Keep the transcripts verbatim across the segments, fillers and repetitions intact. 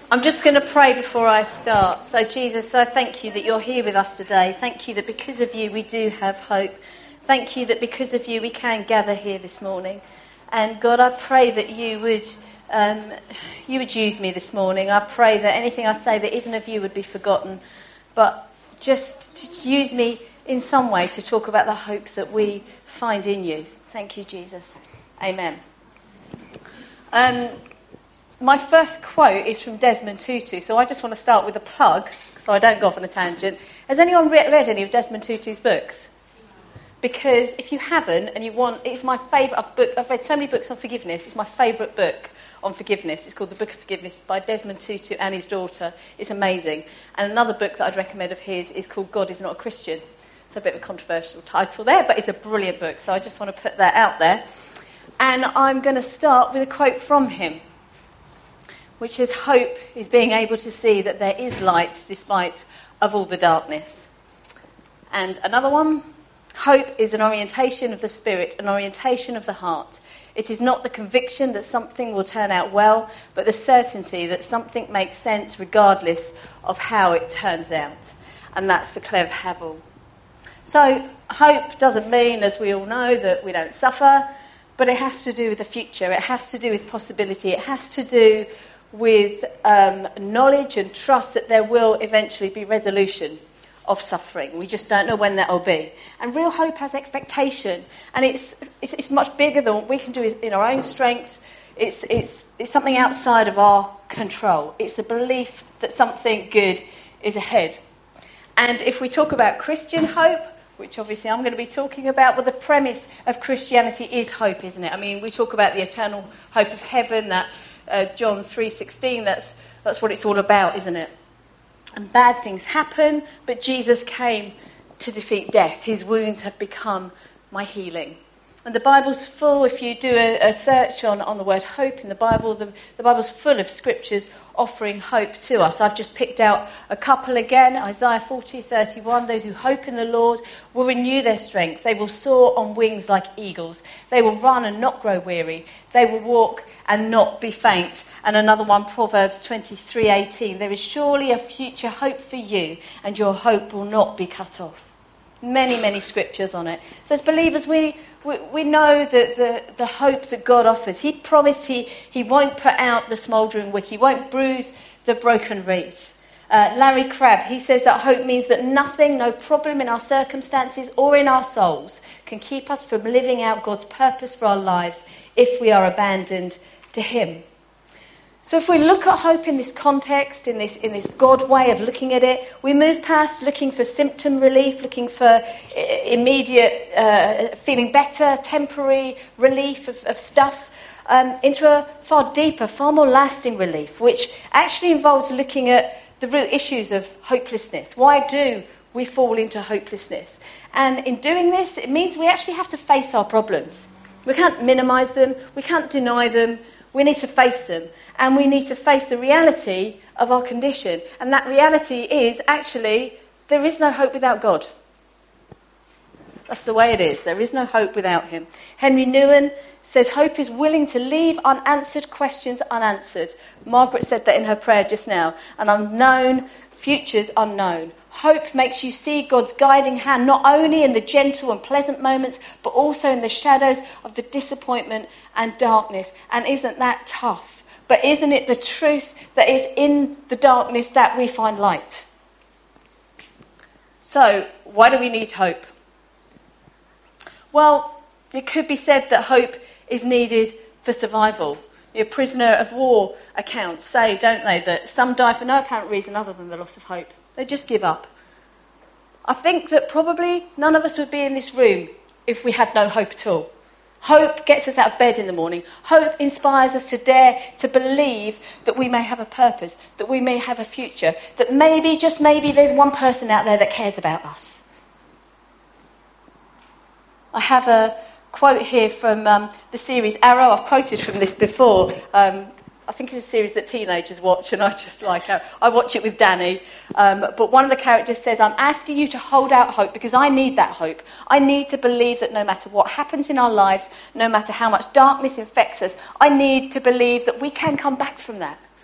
I'm just going to pray before I start. So Jesus, I thank you that you're here with us today. Thank you that because of you we do have hope. Thank you that because of you we can gather here this morning. And God, I pray that you would um, you would use me this morning. I pray that anything I say that isn't of you would be forgotten. But just, just use me in some way to talk about the hope that we find in you. Thank you, Jesus. Amen. Um, my first quote is from Desmond Tutu, so I just want to start with a plug, so I don't go off on a tangent. Has anyone re- read any of Desmond Tutu's books? Because if you haven't, and you want, it's my favourite book. I've read so many books on forgiveness. It's my favourite book on forgiveness. It's called The Book of Forgiveness by Desmond Tutu and his daughter. It's amazing. And another book that I'd recommend of his is called God Is Not a Christian. It's a bit of a controversial title there, but it's a brilliant book, so I just want to put that out there. And I'm going to start with a quote from him, which is, hope is being able to see that there is light despite of all the darkness. And another one, hope is an orientation of the spirit, an orientation of the heart. It is not the conviction that something will turn out well, but the certainty that something makes sense regardless of how it turns out. And that's for Cleve Havel. So hope doesn't mean, as we all know, that we don't suffer, but it has to do with the future. It has to do with possibility. It has to do with um, knowledge and trust that there will eventually be resolution of suffering. We just don't know when that will be. And real hope has expectation, and it's, it's it's much bigger than what we can do in our own strength. It's it's it's something outside of our control. It's the belief that something good is ahead. And if we talk about Christian hope, which obviously I'm going to be talking about, well, the premise of Christianity is hope, isn't it? I mean, we talk about the eternal hope of heaven, that uh, John three sixteen, that's that's what it's all about, isn't it? And bad things happen, but Jesus came to defeat death. His wounds have become my healing. And the Bible's full, if you do a, a search on, on the word hope in the Bible, the, the Bible's full of scriptures offering hope to us. I've just picked out a couple again. Isaiah forty thirty-one, those who hope in the Lord will renew their strength. They will soar on wings like eagles. They will run and not grow weary. They will walk and not be faint. And another one, Proverbs twenty-three eighteen, there is surely a future hope for you, and your hope will not be cut off. Many, many scriptures on it. So as believers, we we, we know that the, the hope that God offers. He promised he, he won't put out the smouldering wick. He won't bruise the broken reed. Uh, Larry Crabb, he says that hope means that nothing, no problem in our circumstances or in our souls can keep us from living out God's purpose for our lives if we are abandoned to him. So if we look at hope in this context, in this in this God way of looking at it, we move past looking for symptom relief, looking for immediate uh, feeling better, temporary relief of, of stuff, um, into a far deeper, far more lasting relief, which actually involves looking at the root issues of hopelessness. Why do we fall into hopelessness? And in doing this, it means we actually have to face our problems. We can't minimise them, we can't deny them. We need to face them, and we need to face the reality of our condition. And that reality is actually there is no hope without God. That's the way it is. There is no hope without him. Henry Nouwen says hope is willing to leave unanswered questions unanswered. Margaret said that in her prayer just now. An unknown future's unknown. Hope makes you see God's guiding hand not only in the gentle and pleasant moments, but also in the shadows of the disappointment and darkness. And isn't that tough? But isn't it the truth that is in the darkness that we find light? So, why do we need hope? Well, it could be said that hope is needed for survival. Your prisoner of war accounts say, don't they, that some die for no apparent reason other than the loss of hope. They just give up. I think that probably none of us would be in this room if we had no hope at all. Hope gets us out of bed in the morning. Hope inspires us to dare to believe that we may have a purpose, that we may have a future, that maybe, just maybe, there's one person out there that cares about us. I have a quote here from um, the series Arrow. I've quoted from this before. Um, I think it's a series that teenagers watch, and I just like it. I watch it with Danny. Um, but one of the characters says, I'm asking you to hold out hope because I need that hope. I need to believe that no matter what happens in our lives, no matter how much darkness infects us, I need to believe that we can come back from that.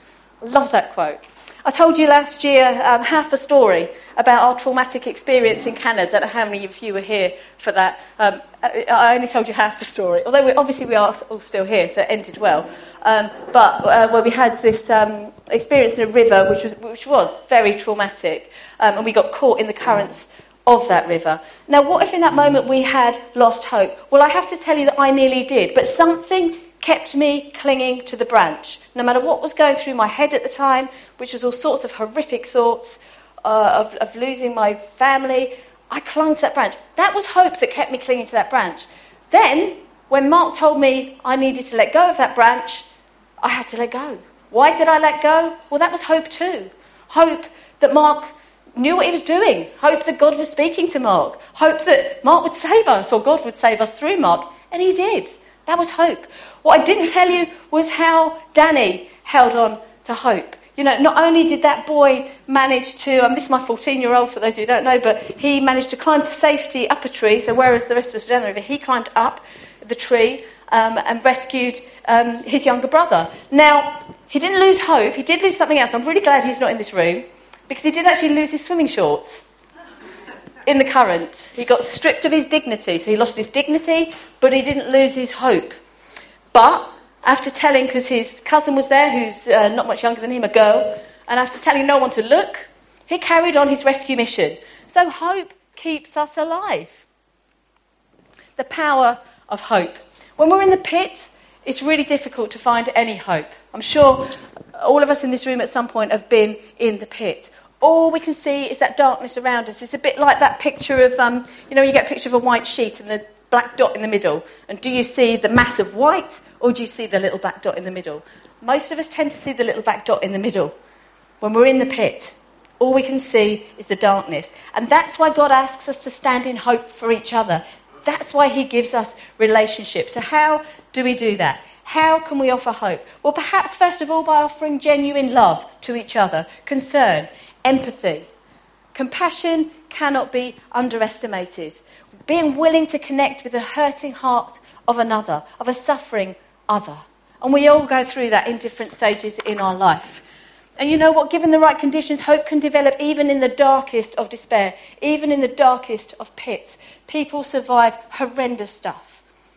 I love that quote. I told you last year um, half a story about our traumatic experience in Canada. I don't know how many of you were here for that. Um, I, I only told you half the story, although we, obviously we are all still here, so it ended well. Um, but uh, where we had this um, experience in a river, which was which was very traumatic, um, and we got caught in the currents of that river. Now, what if in that moment we had lost hope? Well, I have to tell you that I nearly did, but something kept me clinging to the branch. No matter what was going through my head at the time, which was all sorts of horrific thoughts uh, of, of losing my family, I clung to that branch. That was hope that kept me clinging to that branch. Then, when Mark told me I needed to let go of that branch, I had to let go. Why did I let go? Well, that was hope too. Hope that Mark knew what he was doing. Hope that God was speaking to Mark. Hope that Mark would save us, or God would save us through Mark. And he did. That was hope. What I didn't tell you was how Danny held on to hope. You know, not only did that boy manage to, um, this is my fourteen-year-old for those who don't know, but he managed to climb to safety up a tree, so whereas the rest of us were down the river, he climbed up the tree um, and rescued um, his younger brother. Now, he didn't lose hope, he did lose something else. I'm really glad he's not in this room, because he did actually lose his swimming shorts in the current. He got stripped of his dignity, so he lost his dignity, but he didn't lose his hope. But after telling, because his cousin was there, who's uh, not much younger than him, a girl, and after telling no one to look, he carried on his rescue mission. So hope keeps us alive. The power of hope. When we're in the pit, it's really difficult to find any hope. I'm sure all of us in this room at some point have been in the pit. All we can see is that darkness around us. It's a bit like that picture of, um, you know, you get a picture of a white sheet and the black dot in the middle. And do you see the mass of white, or do you see the little black dot in the middle? Most of us tend to see the little black dot in the middle. When we're in the pit, all we can see is the darkness. And that's why God asks us to stand in hope for each other. That's why he gives us relationships. So how do we do that? How can we offer hope? Well, perhaps first of all by offering genuine love to each other, concern, empathy. Compassion cannot be underestimated. Being willing to connect with the hurting heart of another, of a suffering other. And we all go through that in different stages in our life. And you know what? Given the right conditions, hope can develop even in the darkest of despair, even in the darkest of pits. People survive horrendous stuff.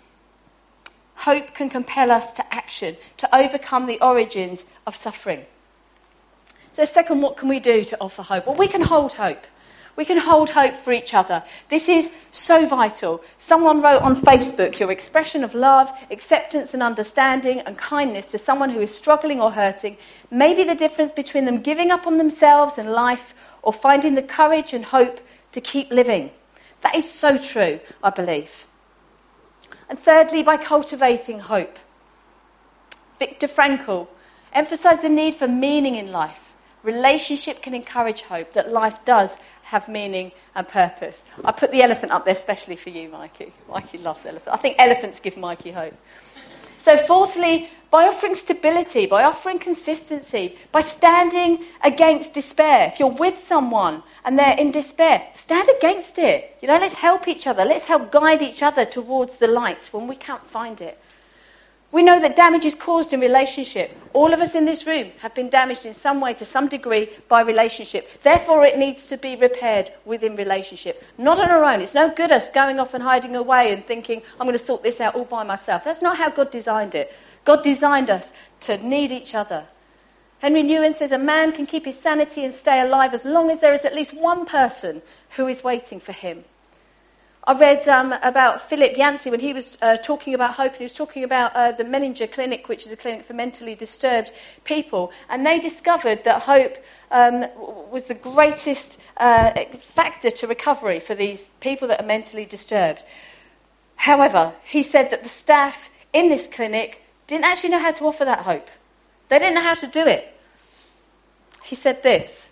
Hope can compel us to action, to overcome the origins of suffering. So second, what can we do to offer hope? Well, we can hold hope. We can hold hope for each other. This is so vital. Someone wrote on Facebook, your expression of love, acceptance and understanding and kindness to someone who is struggling or hurting may be the difference between them giving up on themselves and life or finding the courage and hope to keep living. That is so true, I believe. And thirdly, by cultivating hope. Viktor Frankl emphasised the need for meaning in life. Relationship can encourage hope that life does have meaning and purpose. I put the elephant up there especially for you, Mikey. Mikey loves elephants. I think elephants give Mikey hope. So fourthly, by offering stability, by offering consistency, by standing against despair. If you're with someone and they're in despair, stand against it. You know, let's help each other. Let's help guide each other towards the light when we can't find it. We know that damage is caused in relationship. All of us in this room have been damaged in some way to some degree by relationship. Therefore, it needs to be repaired within relationship. Not on our own. It's no good us going off and hiding away and thinking, I'm going to sort this out all by myself. That's not how God designed it. God designed us to need each other. Henry Newen says a man can keep his sanity and stay alive as long as there is at least one person who is waiting for him. I read um, about Philip Yancey when he was uh, talking about hope, and he was talking about uh, the Menninger Clinic, which is a clinic for mentally disturbed people. And they discovered that hope um, was the greatest uh, factor to recovery for these people that are mentally disturbed. However, he said that the staff in this clinic didn't actually know how to offer that hope. They didn't know how to do it. He said this.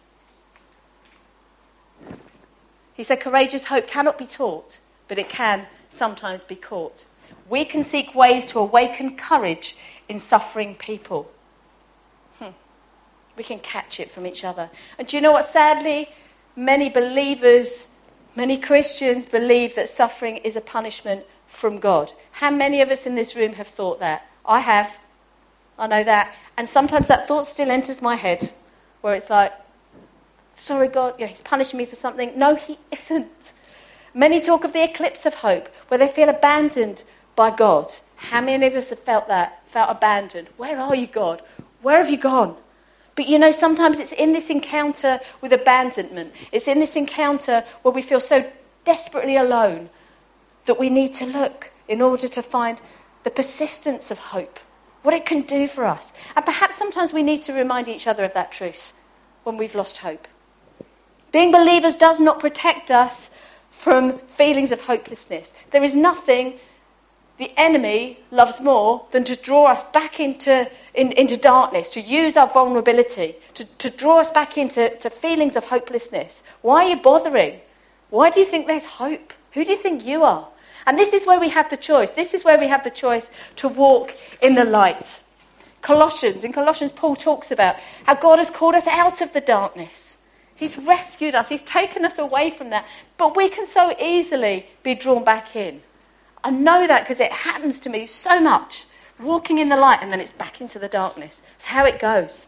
He said, courageous hope cannot be taught, but it can sometimes be caught. We can seek ways to awaken courage in suffering people. Hmm. We can catch it from each other. And do you know what? Sadly, many believers, many Christians believe that suffering is a punishment from God. How many of us in this room have thought that? I have. I know that. And sometimes that thought still enters my head, where it's like, sorry, God, you know, he's punishing me for something. No, he isn't. Many talk of the eclipse of hope, where they feel abandoned by God. How many of us have felt that, felt abandoned? Where are you, God? Where have you gone? But you know, sometimes it's in this encounter with abandonment, it's in this encounter where we feel so desperately alone that we need to look in order to find the persistence of hope, what it can do for us. And perhaps sometimes we need to remind each other of that truth when we've lost hope. Being believers does not protect us from feelings of hopelessness. There is nothing the enemy loves more than to draw us back into, in, into darkness, to use our vulnerability, to, to draw us back into to feelings of hopelessness. Why are you bothering? Why do you think there's hope? Who do you think you are? And this is where we have the choice. This is where we have the choice to walk in the light. Colossians, in Colossians, Paul talks about how God has called us out of the darkness. He's rescued us. He's taken us away from that. But we can so easily be drawn back in. I know that because it happens to me so much. Walking in the light and then it's back into the darkness. It's how it goes.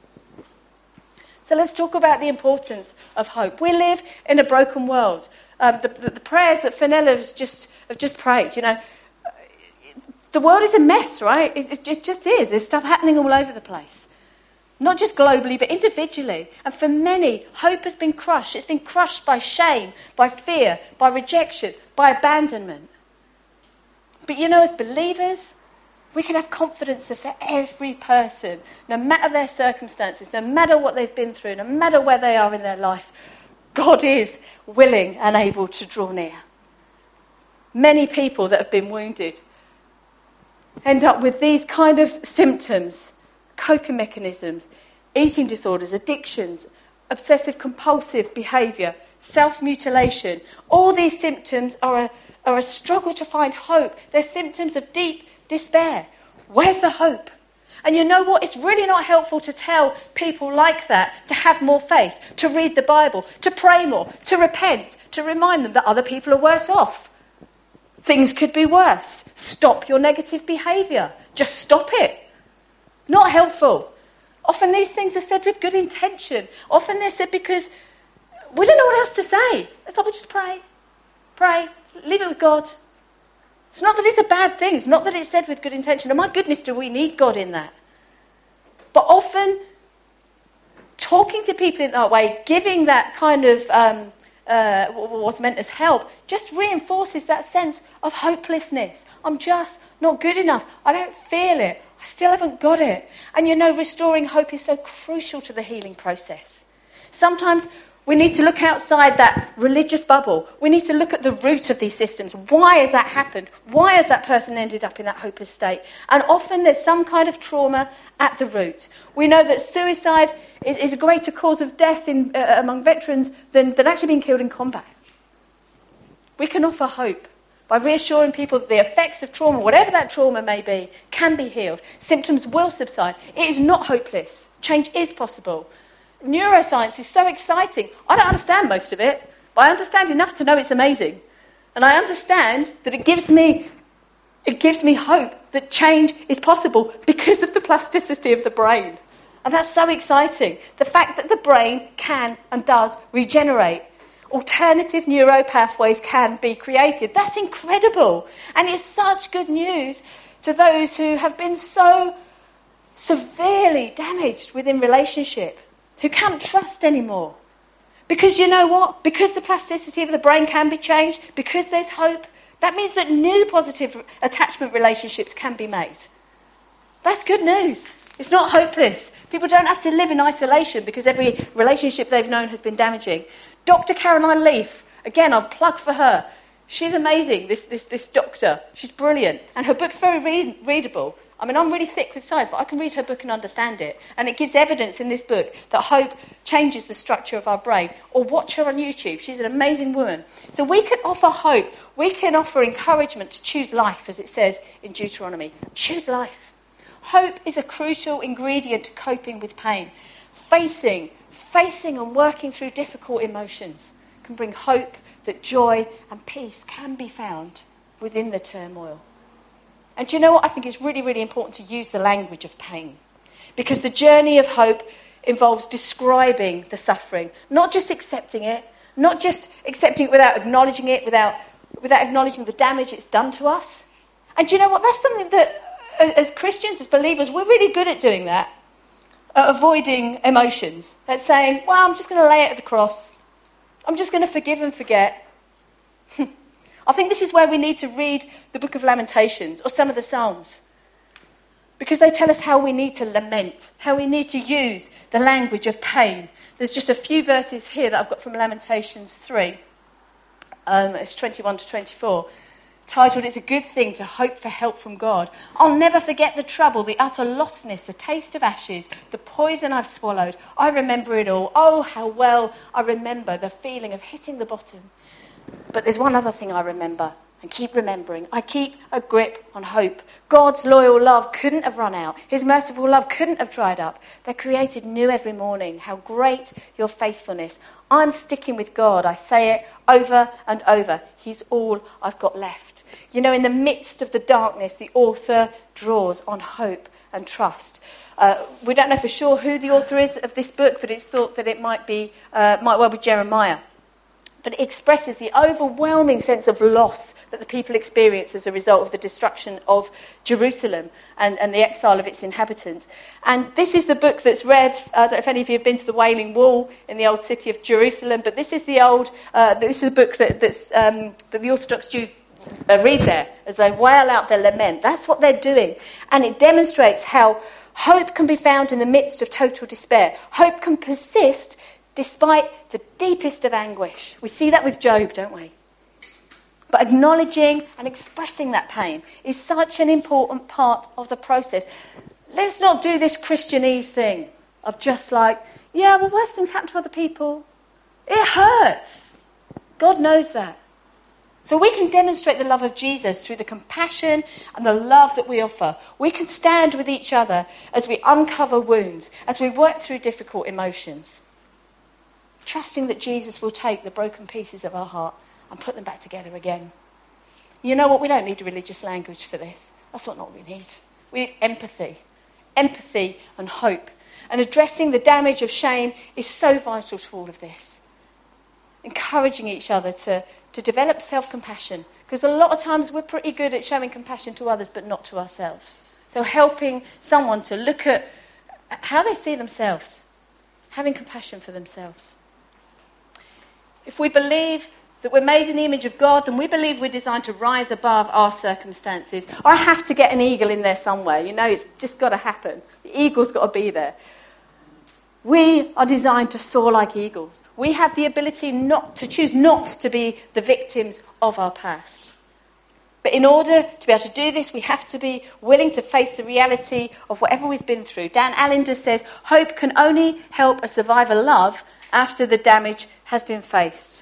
So let's talk about the importance of hope. We live in a broken world. Um, the, the, the prayers that Fenella has just, have just prayed, you know, the world is a mess, right? It, it, it just is. There's stuff happening all over the place. Not just globally, but individually. And for many, hope has been crushed. It's been crushed by shame, by fear, by rejection, by abandonment. But you know, as believers, we can have confidence that for every person, no matter their circumstances, no matter what they've been through, no matter where they are in their life, God is willing and able to draw near. Many people that have been wounded end up with these kind of symptoms, coping mechanisms, eating disorders, addictions, obsessive compulsive behaviour, self-mutilation. All these symptoms are a, are a struggle to find hope. They're symptoms of deep despair. Where's the hope? And you know what? It's really not helpful to tell people like that to have more faith, to read the Bible, to pray more, to repent, to remind them that other people are worse off. Things could be worse. Stop your negative behaviour. Just stop it. Not helpful. Often these things are said with good intention. Often they're said because we don't know what else to say. It's like we just pray. Pray. Leave it with God. It's not that it's a bad thing. It's not that it's said with good intention. And my goodness, do we need God in that? But often, talking to people in that way, giving that kind of um, uh, what's meant as help, just reinforces that sense of hopelessness. I'm just not good enough. I don't feel it. I still haven't got it. And you know, restoring hope is so crucial to the healing process. Sometimes we need to look outside that religious bubble. We need to look at the root of these systems. Why has that happened? Why has that person ended up in that hopeless state? And often there's some kind of trauma at the root. We know that suicide is, is a greater cause of death in, uh, among veterans than, than actually being killed in combat. We can offer hope by reassuring people that the effects of trauma, whatever that trauma may be, can be healed. Symptoms will subside. It is not hopeless. Change is possible. Neuroscience is so exciting. I don't understand most of it, but I understand enough to know it's amazing. And I understand that it gives me it gives me hope that change is possible because of the plasticity of the brain. And that's so exciting. The fact that the brain can and does regenerate. Alternative neuro pathways can be created. That's incredible. And it's such good news to those who have been so severely damaged within relationship, who can't trust anymore. Because you know what? Because the plasticity of the brain can be changed, because there's hope, that means that new positive attachment relationships can be made. That's good news. It's not hopeless. People don't have to live in isolation because every relationship they've known has been damaging. Doctor Caroline Leaf, again, I'll plug for her. She's amazing, this this, this doctor. She's brilliant. And her book's very read, readable. I mean, I'm really thick with science, but I can read her book and understand it. And it gives evidence in this book that hope changes the structure of our brain. Or watch her on YouTube. She's an amazing woman. So we can offer hope. We can offer encouragement to choose life, as it says in Deuteronomy. Choose life. Hope is a crucial ingredient to coping with pain. Facing, facing and working through difficult emotions can bring hope that joy and peace can be found within the turmoil. And do you know what? I think it's really, really important to use the language of pain. Because the journey of hope involves describing the suffering, not just accepting it, not just accepting it without acknowledging it, without, without acknowledging the damage it's done to us. And do you know what? That's something that, as Christians, as believers, we're really good at doing that. At avoiding emotions. At saying, well, I'm just going to lay it at the cross. I'm just going to forgive and forget. I think this is where we need to read the book of Lamentations or some of the Psalms. Because they tell us how we need to lament, how we need to use the language of pain. There's just a few verses here that I've got from Lamentations three. Um, it's twenty-one to twenty-four. Titled, It's a Good Thing to Hope for Help from God. I'll never forget the trouble, the utter lostness, the taste of ashes, the poison I've swallowed. I remember it all. Oh, how well I remember the feeling of hitting the bottom. But there's one other thing I remember and keep remembering. I keep a grip on hope. God's loyal love couldn't have run out. His merciful love couldn't have dried up. They're created new every morning. How great your faithfulness. I'm sticking with God. I say it over and over. He's all I've got left. You know, in the midst of the darkness, the author draws on hope and trust. Uh, we don't know for sure who the author is of this book, but it's thought that it might be, uh, might well be Jeremiah. But it expresses the overwhelming sense of loss that the people experience as a result of the destruction of Jerusalem and, and the exile of its inhabitants. And this is the book that's read, I don't know if any of you have been to the Wailing Wall in the old city of Jerusalem, but this is the old, uh, this is the book that, that's, um, that the Orthodox Jews uh, read there as they wail out their lament. That's what they're doing. And it demonstrates how hope can be found in the midst of total despair. Hope can persist despite the deepest of anguish. We see that with Job, don't we? But acknowledging and expressing that pain is such an important part of the process. Let's not do this Christianese thing of just like, yeah, well, worse things happen to other people. It hurts. God knows that. So we can demonstrate the love of Jesus through the compassion and the love that we offer. We can stand with each other as we uncover wounds, as we work through difficult emotions, trusting that Jesus will take the broken pieces of our heart and put them back together again. You know what? We don't need religious language for this. That's what not we need. We need empathy. Empathy and hope. And addressing the damage of shame is so vital to all of this. Encouraging each other to, to develop self-compassion. Because a lot of times we're pretty good at showing compassion to others, but not to ourselves. So helping someone to look at how they see themselves. Having compassion for themselves. If we believe that we're made in the image of God, and we believe we're designed to rise above our circumstances. I have to get an eagle in there somewhere. You know, it's just got to happen. The eagle's got to be there. We are designed to soar like eagles. We have the ability not to choose not to be the victims of our past. But in order to be able to do this, we have to be willing to face the reality of whatever we've been through. Dan Allender says, hope can only help a survivor love after the damage has been faced.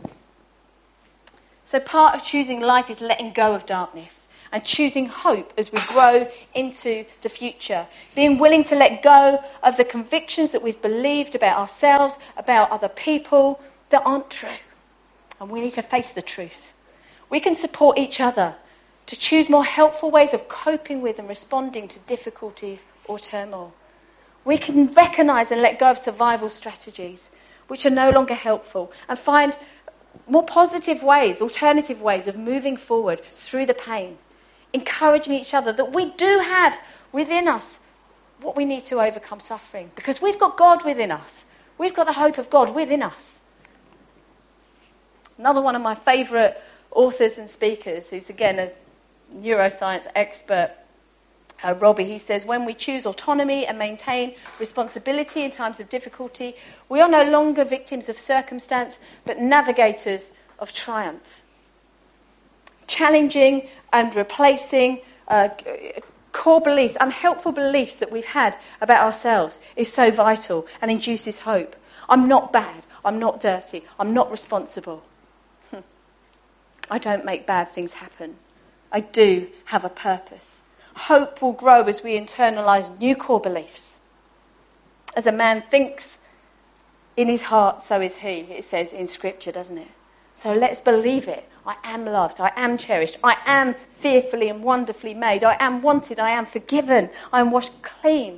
So part of choosing life is letting go of darkness and choosing hope as we grow into the future. Being willing to let go of the convictions that we've believed about ourselves, about other people, that aren't true. And we need to face the truth. We can support each other to choose more helpful ways of coping with and responding to difficulties or turmoil. We can recognise and let go of survival strategies which are no longer helpful and find more positive ways, alternative ways of moving forward through the pain, encouraging each other that we do have within us what we need to overcome suffering, because we've got God within us. We've got the hope of God within us. Another one of my favourite authors and speakers, who's again a neuroscience expert, Uh, Robbie, he says, when we choose autonomy and maintain responsibility in times of difficulty, we are no longer victims of circumstance, but navigators of triumph. Challenging and replacing uh, core beliefs, unhelpful beliefs that we've had about ourselves is so vital and induces hope. I'm not bad. I'm not dirty. I'm not responsible. Hm. I don't make bad things happen. I do have a purpose. Hope will grow as we internalise new core beliefs. As a man thinks in his heart, so is he, it says in Scripture, doesn't it? So let's believe it. I am loved. I am cherished. I am fearfully and wonderfully made. I am wanted. I am forgiven. I am washed clean.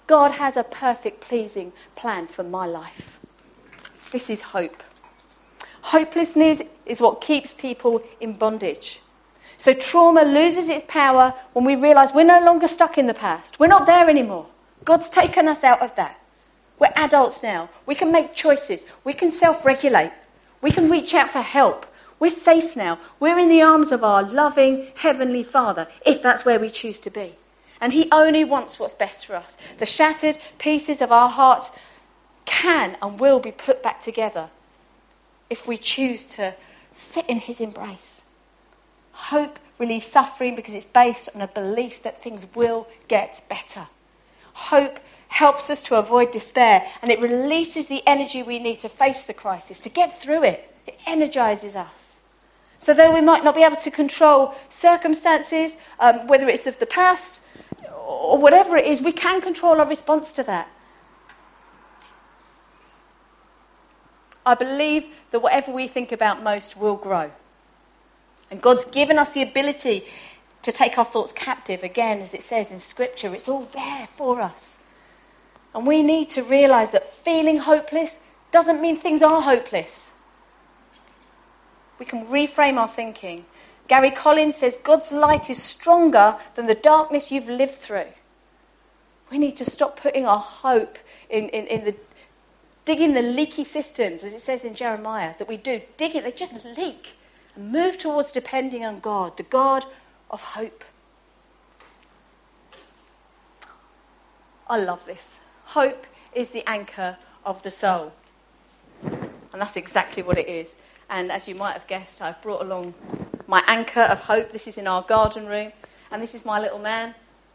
God has a perfect, pleasing plan for my life. This is hope. Hopelessness is what keeps people in bondage. So trauma loses its power when we realise we're no longer stuck in the past. We're not there anymore. God's taken us out of that. We're adults now. We can make choices. We can self-regulate. We can reach out for help. We're safe now. We're in the arms of our loving Heavenly Father, if that's where we choose to be. And He only wants what's best for us. The shattered pieces of our hearts can and will be put back together if we choose to sit in His embrace. Hope relieves suffering because it's based on a belief that things will get better. Hope helps us to avoid despair, and it releases the energy we need to face the crisis, to get through it. It energises us. So though we might not be able to control circumstances, um, whether it's of the past or whatever it is, we can control our response to that. I believe that whatever we think about most will grow. And God's given us the ability to take our thoughts captive, again, as it says in Scripture. It's all there for us. And we need to realise that feeling hopeless doesn't mean things are hopeless. We can reframe our thinking. Gary Collins says God's light is stronger than the darkness you've lived through. We need to stop putting our hope in, in, in the digging the leaky cisterns, as it says in Jeremiah, that we do. Dig it, they just leak. And move towards depending on God, the God of hope. I love this. Hope is the anchor of the soul. And that's exactly what it is. And as you might have guessed, I've brought along my anchor of hope. This is in our garden room. And this is my little man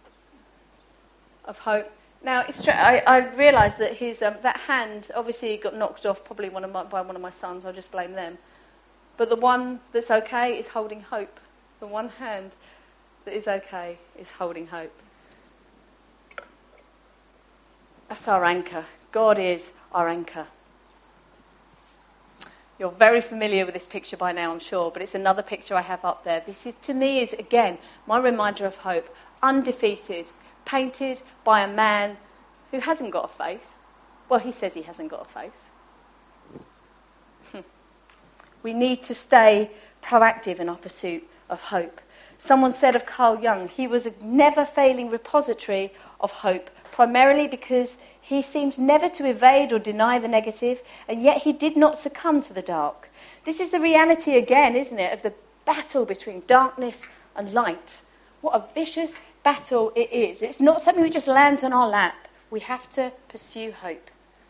of hope. Now, it's tra- I, I realised that his um, that hand obviously got knocked off probably one of my, by one of my sons. I'll just blame them. But the one that's okay is holding hope. The one hand that is okay is holding hope. That's our anchor. God is our anchor. You're very familiar with this picture by now, I'm sure, but it's another picture I have up there. This is, to me, is again my reminder of hope. Undefeated, painted by a man who hasn't got a faith. Well, he says he hasn't got a faith. We need to stay proactive in our pursuit of hope. Someone said of Carl Jung, he was a never-failing repository of hope, primarily because he seemed never to evade or deny the negative, and yet he did not succumb to the dark. This is the reality again, isn't it, of the battle between darkness and light. What a vicious battle it is. It's not something that just lands on our lap. We have to pursue hope.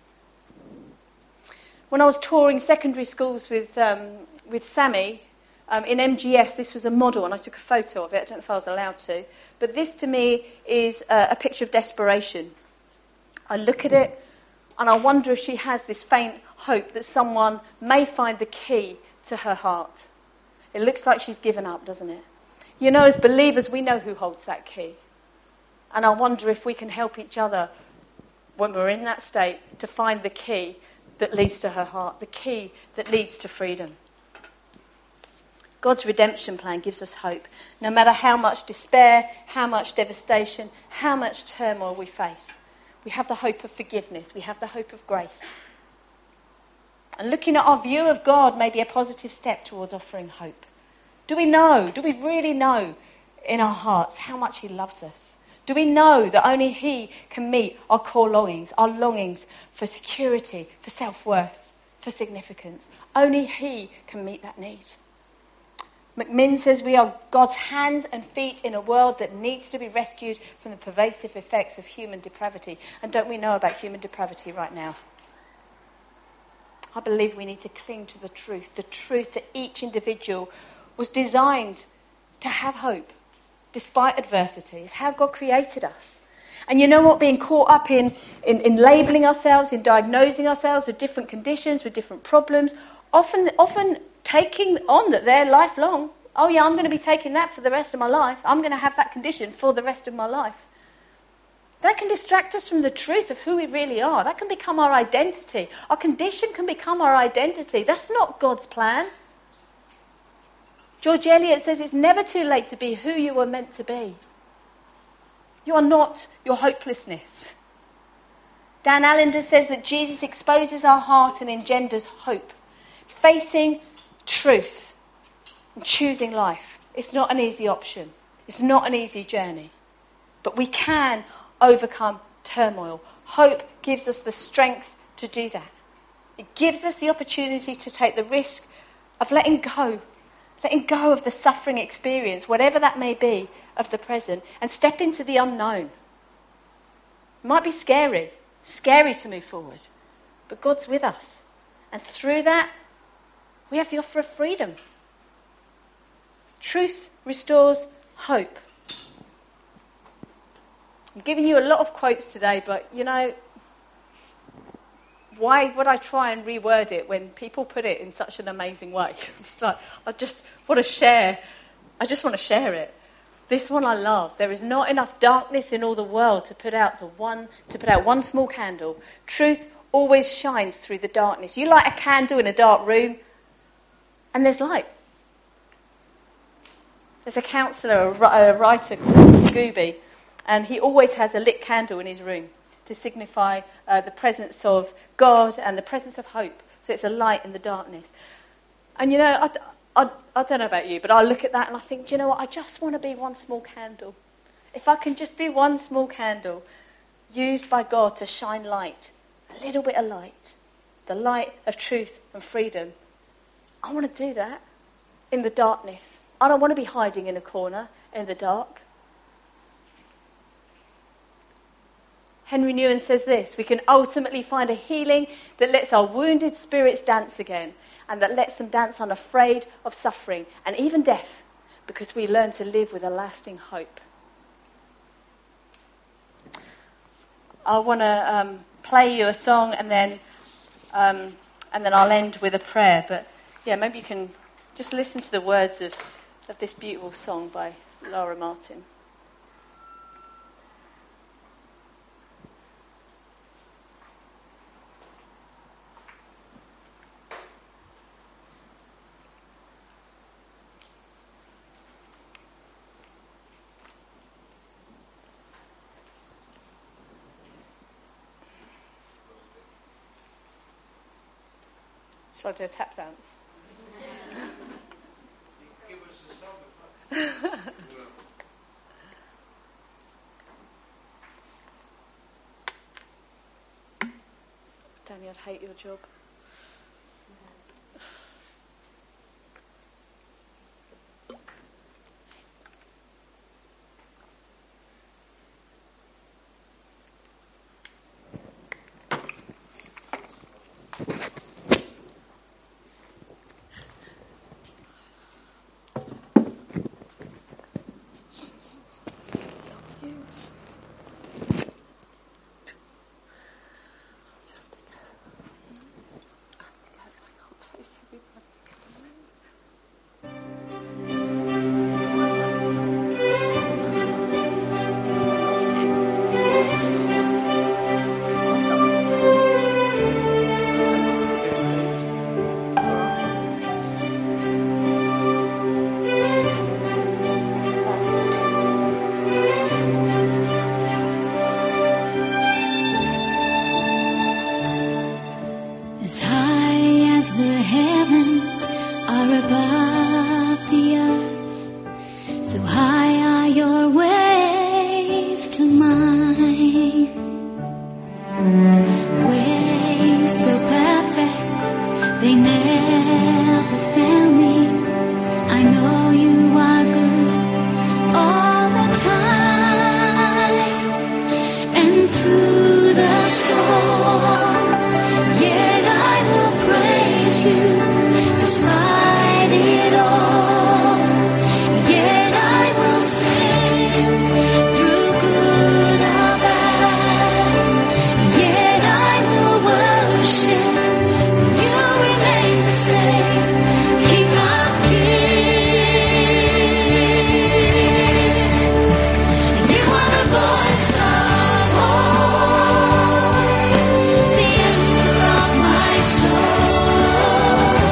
When I was touring secondary schools with um, with Sammy, um, in M G S, this was a model, and I took a photo of it. I don't know if I was allowed to. But this, to me, is a, a picture of desperation. I look at it, and I wonder if she has this faint hope that someone may find the key to her heart. It looks like she's given up, doesn't it? You know, as believers, we know who holds that key. And I wonder if we can help each other when we're in that state to find the key that leads to her heart, the key that leads to freedom. God's redemption plan gives us hope. No matter how much despair, how much devastation, how much turmoil we face, we have the hope of forgiveness. We have the hope of grace. And looking at our view of God may be a positive step towards offering hope. Do we know, do we really know in our hearts how much He loves us? Do we know that only He can meet our core longings, our longings for security, for self-worth, for significance? Only He can meet that need. McMinn says we are God's hands and feet in a world that needs to be rescued from the pervasive effects of human depravity. And don't we know about human depravity right now? I believe we need to cling to the truth, the truth that each individual was designed to have hope, despite adversity. It's how God created us. And you know what? Being caught up in, in, in labelling ourselves, in diagnosing ourselves with different conditions, with different problems, often often taking on that they're lifelong. Oh yeah, I'm going to be taking that for the rest of my life. I'm going to have that condition for the rest of my life. That can distract us from the truth of who we really are. That can become our identity. Our condition can become our identity. That's not God's plan. George Eliot says it's never too late to be who you were meant to be. You are not your hopelessness. Dan Allender says that Jesus exposes our heart and engenders hope. Facing truth and choosing life. It's not an easy option. It's not an easy journey. But we can overcome turmoil. Hope gives us the strength to do that. It gives us the opportunity to take the risk of letting go. Letting go of the suffering experience, whatever that may be, of the present, and step into the unknown. It might be scary. Scary to move forward. But God's with us. And through that, we have the offer of freedom. Truth restores hope. I'm giving you a lot of quotes today, but you know, why would I try and reword it when people put it in such an amazing way? It's like, I just want to share. I just want to share it. This one I love. There is not enough darkness in all the world to put out the one to put out one small candle. Truth always shines through the darkness. You light a candle in a dark room, and there's light. There's a counsellor, a writer called Gooby, and he always has a lit candle in his room to signify uh, the presence of God and the presence of hope. So it's a light in the darkness. And you know, I, I, I don't know about you, but I look at that and I think, do you know what? I just want to be one small candle. If I can just be one small candle used by God to shine light, a little bit of light, the light of truth and freedom, I want to do that in the darkness. I don't want to be hiding in a corner in the dark. Henry Newen says this: we can ultimately find a healing that lets our wounded spirits dance again, and that lets them dance unafraid of suffering and even death, because we learn to live with a lasting hope. I want to um, play you a song, and then um, and then I'll end with a prayer. But yeah, maybe you can just listen to the words of, of this beautiful song by Laura Martin. Shall I do a tap dance? Give us a song. Danny, I'd hate your job. Soul.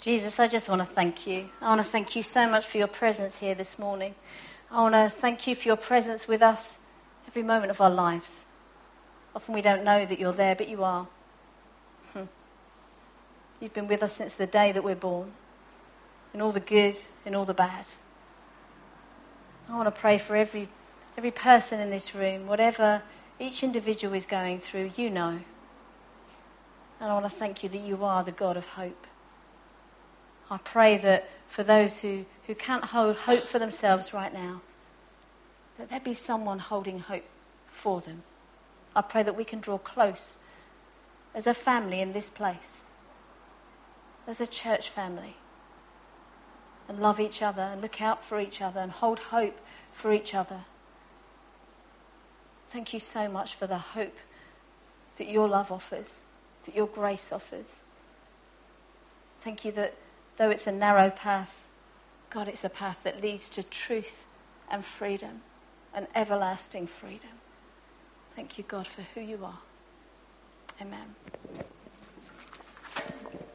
Jesus, I just want to thank you. I want to thank you so much for your presence here this morning. I want to thank you for your presence with us every moment of our lives. Often we don't know that you're there, but you are. Hmm. You've been with us since the day that we're born, in all the good, in all the bad. I want to pray for every every person in this room, whatever each individual is going through, you know. And I want to thank you that you are the God of hope. I pray that for those who, who can't hold hope for themselves right now, that there be someone holding hope for them. I pray that we can draw close as a family in this place, as a church family, and love each other and look out for each other and hold hope for each other. Thank you so much for the hope that your love offers, that your grace offers. Thank you that though it's a narrow path, God, it's a path that leads to truth and freedom and everlasting freedom. Thank you, God, for who you are. Amen.